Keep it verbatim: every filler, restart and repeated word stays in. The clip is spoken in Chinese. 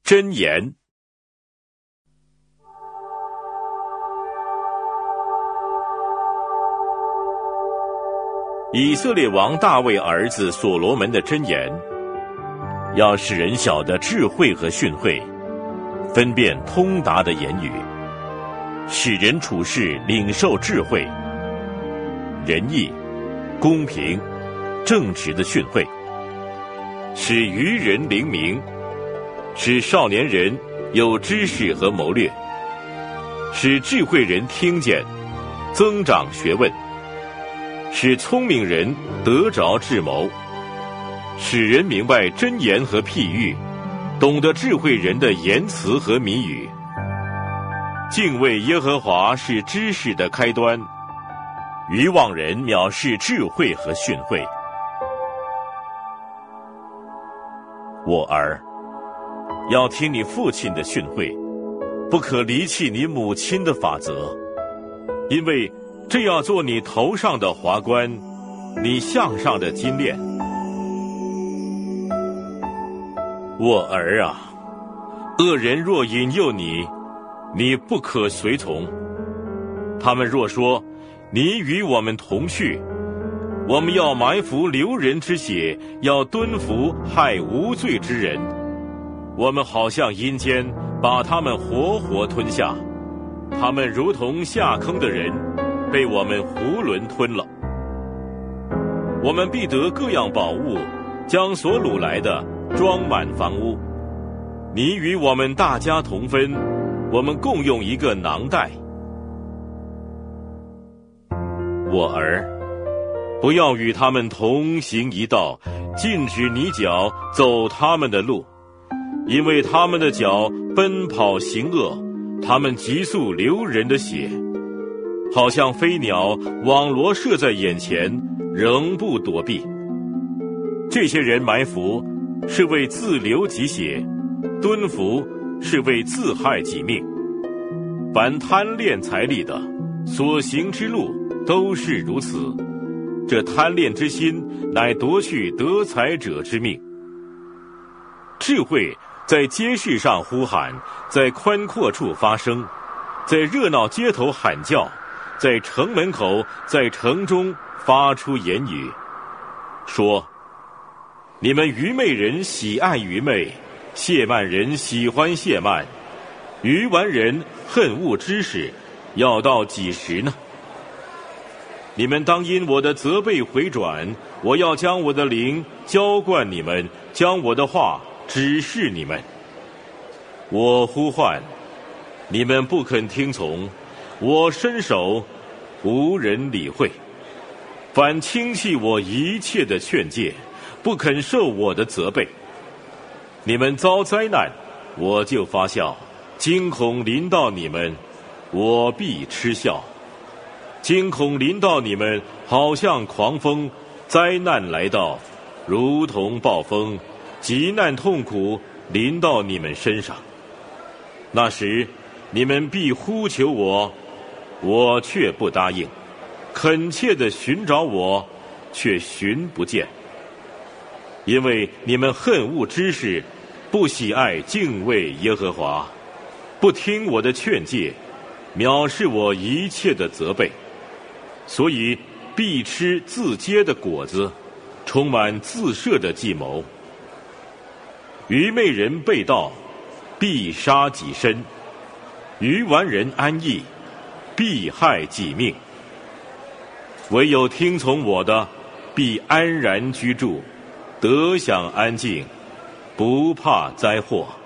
箴言。以色列王大卫儿子所罗门的箴言，要使人晓得智慧和训诲，分辨通达的言语，使人处事领受智慧、仁义、公平、正直的训诲，使愚人灵明，使少年人有知识和谋略，使智慧人听见，增长学问，使聪明人得着智谋，使人明白箴言和譬喻，懂得智慧人的言辞和谜语。敬畏耶和华是知识的开端，愚妄人藐视智慧和训诲。我儿，要听你父亲的训诲，不可离弃你母亲的法则，因为这要做你头上的华冠，你项上的金链。我儿啊，恶人若引诱你，你不可随从。他们若说，你与我们同去，我们要埋伏流人之血，要蹲伏害无罪之人。我们好像阴间，把他们活活吞下。他们如同下坑的人，被我们囫囵吞了。我们必得各样宝物，将所掳来的装满房屋。你与我们大家同分，我们共用一个囊袋。我儿，不要与他们同行一道，禁止你脚走他们的路，因为他们的脚奔跑行恶，他们急速流人的血，好像飞鸟网罗射在眼前，仍不躲避。这些人埋伏是为自流己血，蹲伏是为自害己命。凡贪恋财力的，所行之路都是如此。这贪恋之心，乃夺去得财者之命。智慧在街市上呼喊，在宽阔处发声，在热闹街头喊叫，在城门口，在城中发出言语，说：你们愚昧人喜爱愚昧，亵慢人喜欢亵慢，愚顽人恨恶知识，要到几时呢？你们当因我的责备回转，我要将我的灵浇灌你们，将我的话指示你们。我呼唤，你们不肯听从；我伸手，无人理会。凡轻弃我一切的劝诫，不肯受我的责备，你们遭灾难，我就发笑；惊恐临到你们，我必嗤笑。惊恐临到你们，好像狂风；灾难来到，如同暴风；急难痛苦临到你们身上。那时，你们必呼求我，我却不答应；恳切地寻找我，却寻不见。因为你们恨恶知识，不喜爱敬畏耶和华，不听我的劝诫，藐视我一切的责备，所以必吃自结的果子，充满自设的计谋。愚昧人背道，必杀己身；愚顽人安逸，必害己命。唯有听从我的，必安然居住，得享安静，不怕灾祸。